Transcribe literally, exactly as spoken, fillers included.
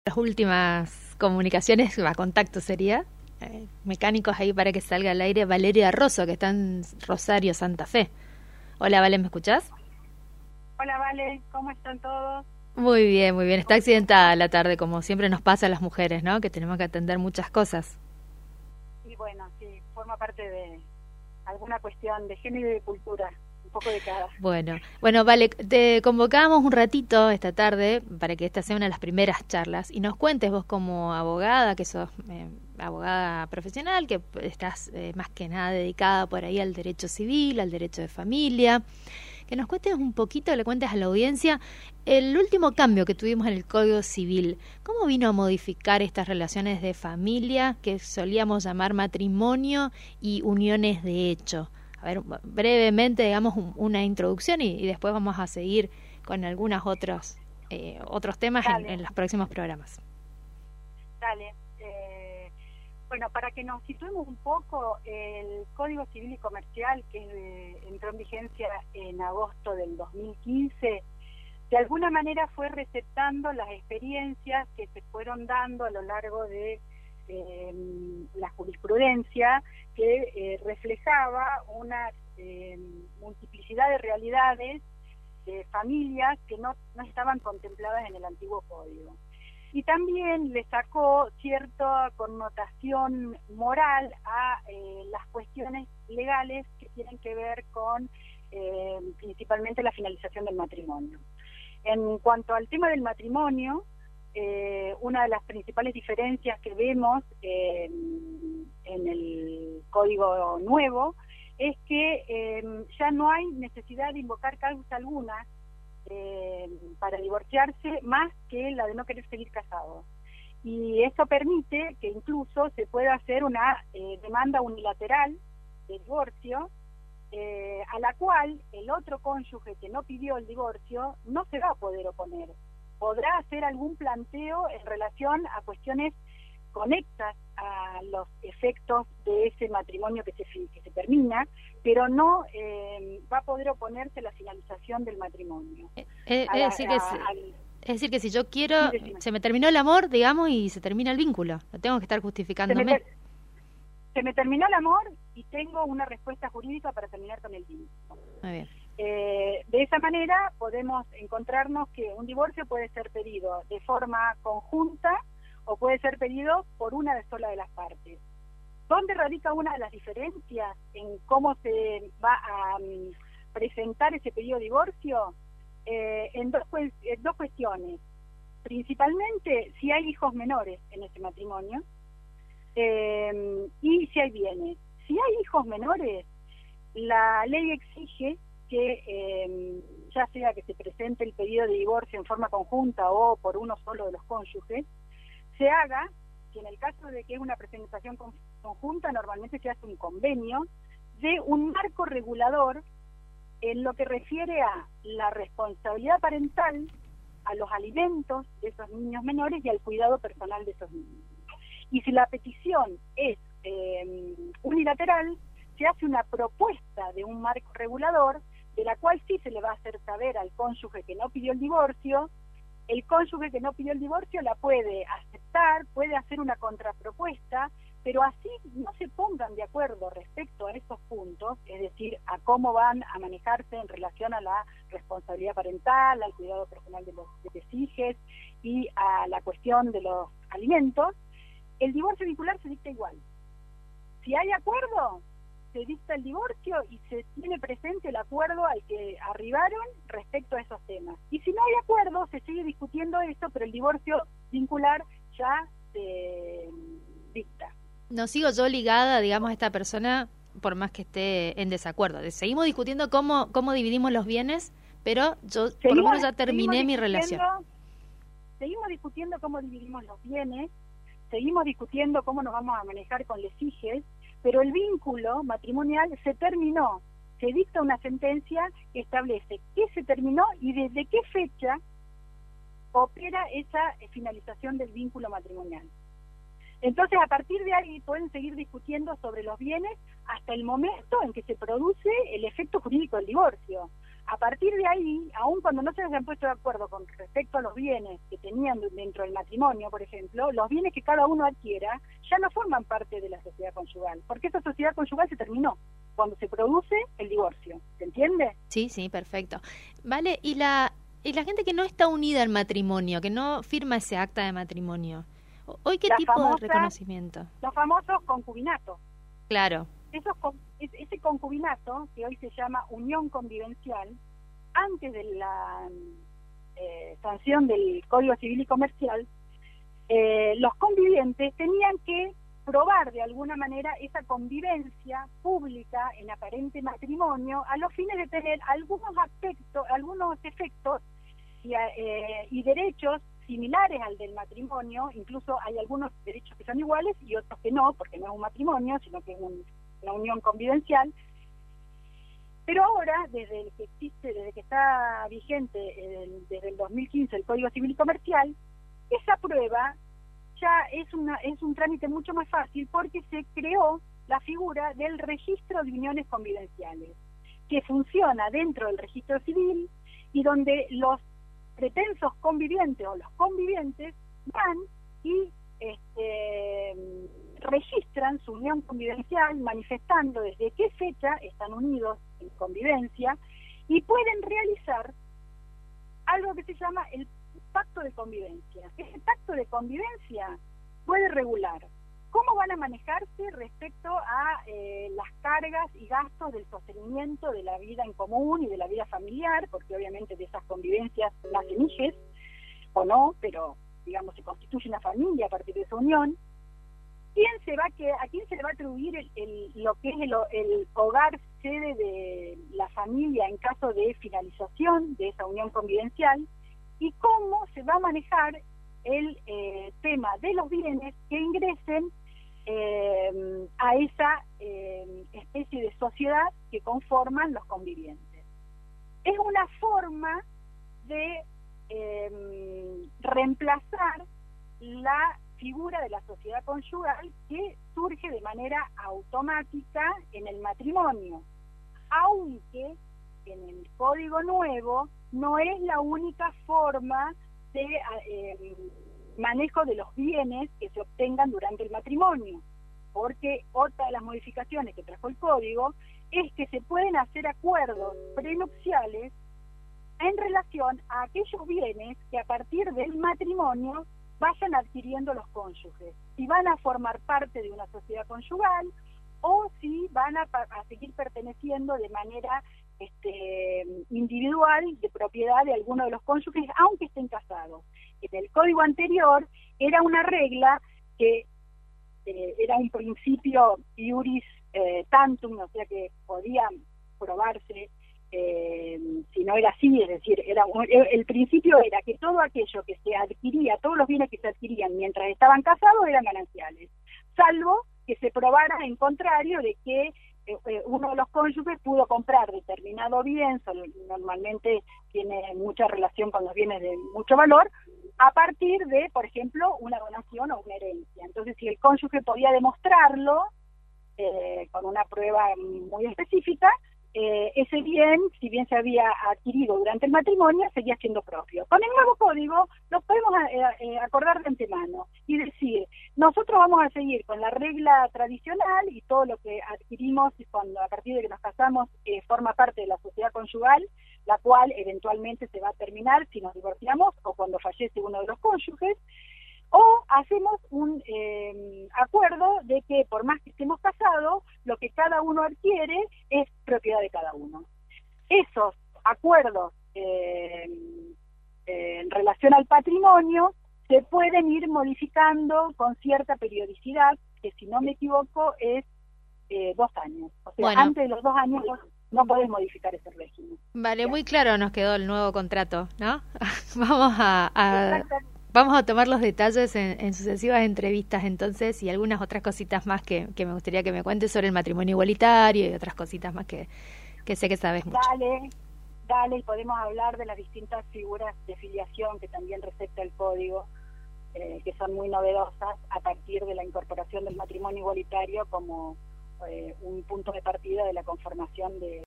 Las últimas comunicaciones, a contacto sería, eh, mecánicos ahí para que salga al aire, Valeria Rosso, que está en Rosario, Santa Fe. Hola, Vale, ¿me escuchás? Hola, Vale, ¿cómo están todos? Muy bien, muy bien. Está accidentada la tarde, como siempre nos pasa a las mujeres, ¿no? Que tenemos que atender muchas cosas. Y bueno, sí, forma parte de alguna cuestión de género y de cultura, un poco de cada. Bueno, bueno, Vale, te convocábamos un ratito esta tarde para que esta sea una de las primeras charlas y nos cuentes vos como abogada, que sos eh, abogada profesional, que estás eh, más que nada dedicada por ahí al derecho civil, al derecho de familia, que nos cuentes un poquito, le cuentes a la audiencia el último cambio que tuvimos en el Código Civil. ¿Cómo vino a modificar estas relaciones de familia que solíamos llamar matrimonio y uniones de hecho? A ver, brevemente, digamos, un, una introducción y, y después vamos a seguir con algunos otros eh, otros temas en, en los próximos programas. Dale. Eh, bueno, para que nos situemos un poco, el Código Civil y Comercial, que eh, entró en vigencia en agosto del dos mil quince, de alguna manera fue receptando las experiencias que se fueron dando a lo largo de Eh, la jurisprudencia que eh, reflejaba una eh, multiplicidad de realidades de familias que no, no estaban contempladas en el antiguo código. Y también le sacó cierta connotación moral a eh, las cuestiones legales que tienen que ver con eh, principalmente la finalización del matrimonio. En cuanto al tema del matrimonio, Eh, una de las principales diferencias que vemos eh, en el código nuevo es que eh, ya no hay necesidad de invocar causa alguna eh, para divorciarse más que la de no querer seguir casados. Y esto permite que incluso se pueda hacer una eh, demanda unilateral de divorcio eh, a la cual el otro cónyuge que no pidió el divorcio no se va a poder oponer. Podrá hacer algún planteo en relación a cuestiones conectas a los efectos de ese matrimonio que se, que se termina, pero no eh, va a poder oponerse a la finalización del matrimonio. Eh, eh, a la, es, decir que a, si, al, es decir que si yo quiero, sí, se me terminó el amor, digamos, y se termina el vínculo. No tengo que estar justificándome. Se me, ter, se me terminó el amor y tengo una respuesta jurídica para terminar con el vínculo. Muy bien. Eh, de esa manera podemos encontrarnos que un divorcio puede ser pedido de forma conjunta o puede ser pedido por una de sola de las partes. ¿Dónde radica una de las diferencias en cómo se va a um, presentar ese pedido de divorcio? Eh, en, dos, en dos cuestiones. Principalmente si hay hijos menores en ese matrimonio eh, y si hay bienes. Si hay hijos menores, la ley exige que eh, ya sea que se presente el pedido de divorcio en forma conjunta o por uno solo de los cónyuges, se haga, que en el caso de que es una presentación conjunta, normalmente se hace un convenio de un marco regulador en lo que refiere a la responsabilidad parental, a los alimentos de esos niños menores y al cuidado personal de esos niños. Y si la petición es eh, unilateral, se hace una propuesta de un marco regulador de la cual sí se le va a hacer saber al cónyuge que no pidió el divorcio. El cónyuge que no pidió el divorcio la puede aceptar, puede hacer una contrapropuesta, pero así no se pongan de acuerdo respecto a esos puntos, es decir, a cómo van a manejarse en relación a la responsabilidad parental, al cuidado personal de los, de los hijos y a la cuestión de los alimentos, el divorcio vincular se dicta igual. Si hay acuerdo, se dicta el divorcio y se tiene presente el acuerdo al que arribaron respecto a esos temas. Y si no hay acuerdo, se sigue discutiendo esto, pero el divorcio vincular ya se dicta. No sigo yo ligada, digamos, a esta persona, por más que esté en desacuerdo. Seguimos discutiendo cómo, cómo dividimos los bienes, pero yo seguimos, por lo menos ya terminé mi relación. Seguimos discutiendo cómo dividimos los bienes, seguimos discutiendo cómo nos vamos a manejar con los hijos, pero el vínculo matrimonial se terminó, se dicta una sentencia que establece qué se terminó y desde qué fecha opera esa finalización del vínculo matrimonial. Entonces, a partir de ahí pueden seguir discutiendo sobre los bienes hasta el momento en que se produce el efecto jurídico del divorcio. A partir de ahí, aun cuando no se hayan puesto de acuerdo con respecto a los bienes que tenían dentro del matrimonio, por ejemplo, los bienes que cada uno adquiera ya no forman parte de la sociedad conyugal, porque esa sociedad conyugal se terminó cuando se produce el divorcio. ¿Se entiende? Sí, sí, perfecto. Vale, y la y la gente que no está unida al matrimonio, que no firma ese acta de matrimonio, ¿hoy qué La tipo famosa, de reconocimiento? Los famosos concubinatos. Claro. Esos, ese concubinato, que hoy se llama unión convivencial, antes de la eh, sanción del Código Civil y Comercial, eh, los convivientes tenían que probar de alguna manera esa convivencia pública en aparente matrimonio a los fines de tener algunos aspectos, algunos efectos y, eh, y derechos similares al del matrimonio. Incluso hay algunos derechos que son iguales y otros que no, porque no es un matrimonio, sino que es un, una unión convivencial. Pero ahora, desde el que existe, desde que está vigente el, desde el dos mil quince el Código Civil y Comercial, esa prueba ya es una es un trámite mucho más fácil, porque se creó la figura del registro de uniones convivenciales, que funciona dentro del registro civil y donde los pretensos convivientes o los convivientes van y este, registran su unión convivencial, manifestando desde qué fecha están unidos en convivencia, y pueden realizar algo que se llama el pacto de convivencia. Ese pacto de convivencia puede regular cómo van a manejarse respecto a eh, las cargas y gastos del sostenimiento de la vida en común y de la vida familiar, porque obviamente de esas convivencias nacen hijes, o no, pero digamos se constituye una familia a partir de esa unión. ¿Quién se va a que, ¿A quién se le va a atribuir el, el, lo que es el, el hogar sede de la familia en caso de finalización de esa unión convivencial? ¿Y cómo se va a manejar el eh, tema de los bienes que ingresen eh, a esa eh, especie de sociedad que conforman los convivientes? Es una forma de eh, reemplazar la figura de la sociedad conyugal que surge de manera automática en el matrimonio, aunque en el Código Nuevo no es la única forma de eh, manejo de los bienes que se obtengan durante el matrimonio, porque otra de las modificaciones que trajo el Código es que se pueden hacer acuerdos prenupciales en relación a aquellos bienes que a partir del matrimonio vayan adquiriendo los cónyuges, si van a formar parte de una sociedad conyugal o si van a, a seguir perteneciendo de manera este, individual, de propiedad de alguno de los cónyuges, aunque estén casados. En el código anterior era una regla que eh, era un principio iuris eh, tantum, o sea que podía probarse eh, si no era así, es decir, era un, el principio era que todo aquello que se adquiría, todos los bienes que se adquirían mientras estaban casados eran gananciales, salvo que se probara en contrario de que eh, uno de los cónyuges pudo comprar determinado bien, normalmente tiene mucha relación con los bienes de mucho valor, a partir de, por ejemplo, una donación o una herencia. Entonces, si el cónyuge podía demostrarlo eh, con una prueba muy específica, eh, ese bien, si bien se había adquirido durante el matrimonio, seguía siendo propio. Con el nuevo código lo podemos eh, eh, acordar de antemano y decir, nosotros vamos a seguir con la regla tradicional y todo lo que adquirimos cuando a partir de que nos casamos eh, forma parte de la sociedad conyugal, la cual eventualmente se va a terminar si nos divorciamos o cuando fallece uno de los cónyuges, o hacemos un eh, acuerdo de que por más que estemos casados, lo que cada uno adquiere es propiedad de cada uno. Esos acuerdos eh, eh, en relación al patrimonio se pueden ir modificando con cierta periodicidad, que si no me equivoco es eh, dos años. O sea, bueno, antes de los dos años no podés modificar ese régimen. Vale, muy claro nos quedó el nuevo contrato, ¿no? Vamos a... a... Vamos a tomar los detalles en, en sucesivas entrevistas entonces y algunas otras cositas más que, que me gustaría que me cuentes sobre el matrimonio igualitario y otras cositas más que, que sé que sabes mucho. Dale, dale, y podemos hablar de las distintas figuras de filiación que también receta el código, eh, que son muy novedosas a partir de la incorporación del matrimonio igualitario como eh, un punto de partida de la conformación de